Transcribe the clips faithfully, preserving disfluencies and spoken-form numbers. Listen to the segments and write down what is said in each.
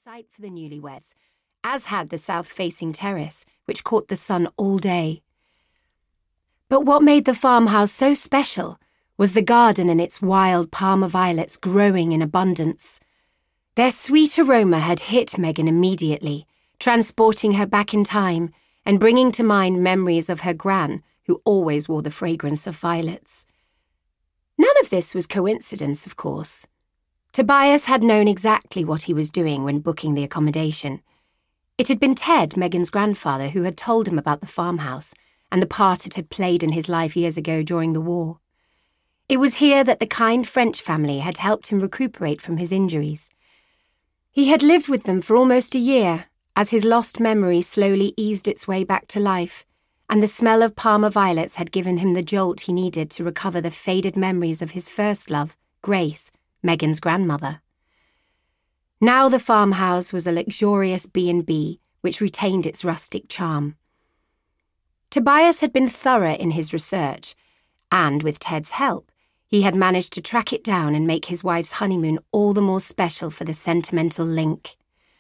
sight for the newlyweds, as had the south-facing terrace, which caught the sun all day. But what made the farmhouse so special was the garden and its wild Parma violets growing in abundance. Their sweet aroma had hit Megan immediately, transporting her back in time and bringing to mind memories of her gran, who always wore the fragrance of violets. None of this was coincidence, of course. Tobias had known exactly what he was doing when booking the accommodation. It had been Ted, Megan's grandfather, who had told him about the farmhouse and the part it had played in his life years ago during the war. It was here that the kind French family had helped him recuperate from his injuries. He had lived with them for almost a year, as his lost memory slowly eased its way back to life, and the smell of Parma violets had given him the jolt he needed to recover the faded memories of his first love, Grace, Megan's grandmother. Now the farmhouse was a luxurious B and B, which retained its rustic charm. Tobias had been thorough in his research, and with Ted's help, he had managed to track it down and make his wife's honeymoon all the more special for the sentimental link.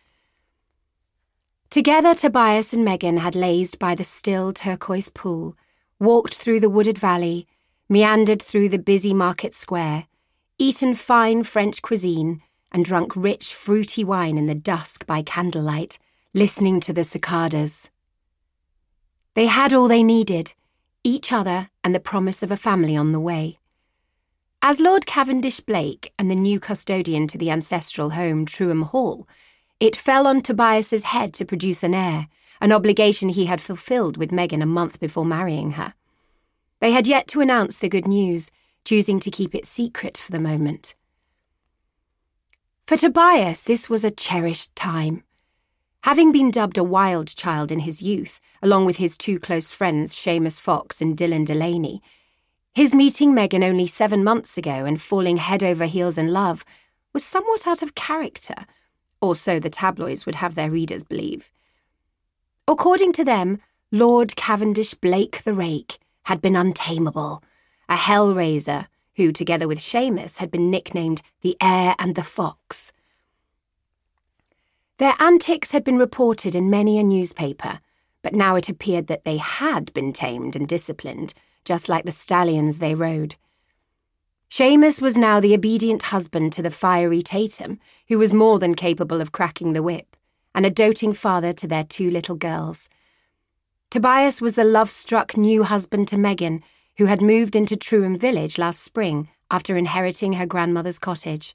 Together, Tobias and Megan had lazed by the still turquoise pool, walked through the wooded valley, meandered through the busy market square, eaten fine French cuisine, and drunk rich, fruity wine in the dusk by candlelight, listening to the cicadas. They had all they needed, each other and the promise of a family on the way. As Lord Cavendish Blake and the new custodian to the ancestral home, Truham Hall, it fell on Tobias's head to produce an heir, an obligation he had fulfilled with Megan a month before marrying her. They had yet to announce the good news, choosing to keep it secret for the moment. For Tobias, this was a cherished time. Having been dubbed a wild child in his youth, along with his two close friends, Seamus Fox and Dylan Delaney, his meeting Megan only seven months ago and falling head over heels in love was somewhat out of character, or so the tabloids would have their readers believe. According to them, Lord Cavendish Blake the Rake had been untamable, a hellraiser who, together with Seamus, had been nicknamed the Heir and the Fox. Their antics had been reported in many a newspaper, but now it appeared that they had been tamed and disciplined, just like the stallions they rode. Seamus was now the obedient husband to the fiery Tatum, who was more than capable of cracking the whip, and a doting father to their two little girls. Tobias was the love-struck new husband to Megan, who had moved into Truham Village last spring after inheriting her grandmother's cottage.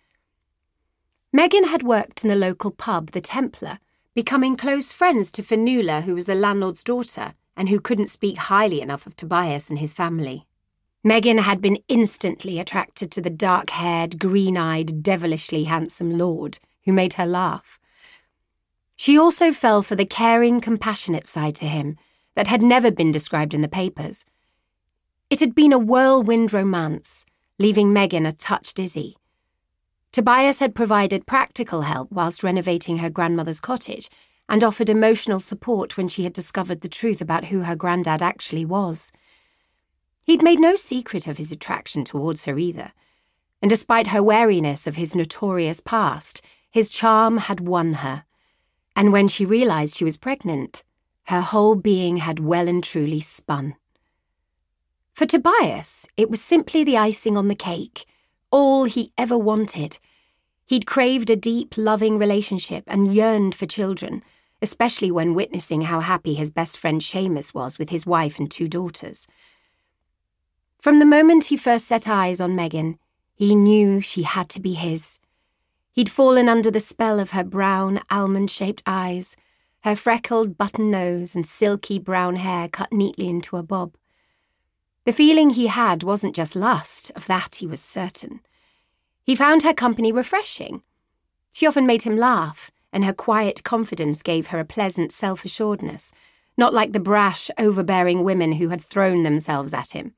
Megan had worked in the local pub, the Templar, becoming close friends to Fionnuala, who was the landlord's daughter and who couldn't speak highly enough of Tobias and his family. Megan had been instantly attracted to the dark-haired, green-eyed, devilishly handsome lord, who made her laugh. She also fell for the caring, compassionate side to him that had never been described in the papers. It had been a whirlwind romance, leaving Megan a touch dizzy. Tobias had provided practical help whilst renovating her grandmother's cottage and offered emotional support when she had discovered the truth about who her granddad actually was. He'd made no secret of his attraction towards her either, and despite her wariness of his notorious past, his charm had won her, and when she realised she was pregnant, her whole being had well and truly spun. For Tobias, it was simply the icing on the cake, all he ever wanted. He'd craved a deep, loving relationship and yearned for children, especially when witnessing how happy his best friend Seamus was with his wife and two daughters. From the moment he first set eyes on Megan, he knew she had to be his. He'd fallen under the spell of her brown, almond-shaped eyes, her freckled button nose and silky brown hair cut neatly into a bob. The feeling he had wasn't just lust, of that he was certain. He found her company refreshing. She often made him laugh, and her quiet confidence gave her a pleasant self-assuredness, not like the brash, overbearing women who had thrown themselves at him.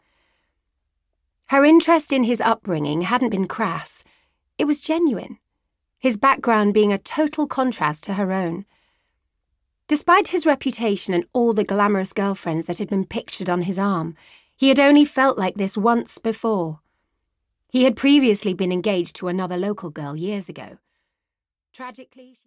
Her interest in his upbringing hadn't been crass. It was genuine, his background being a total contrast to her own. Despite his reputation and all the glamorous girlfriends that had been pictured on his arm, he had only felt like this once before. He had previously been engaged to another local girl years ago. Tragically, she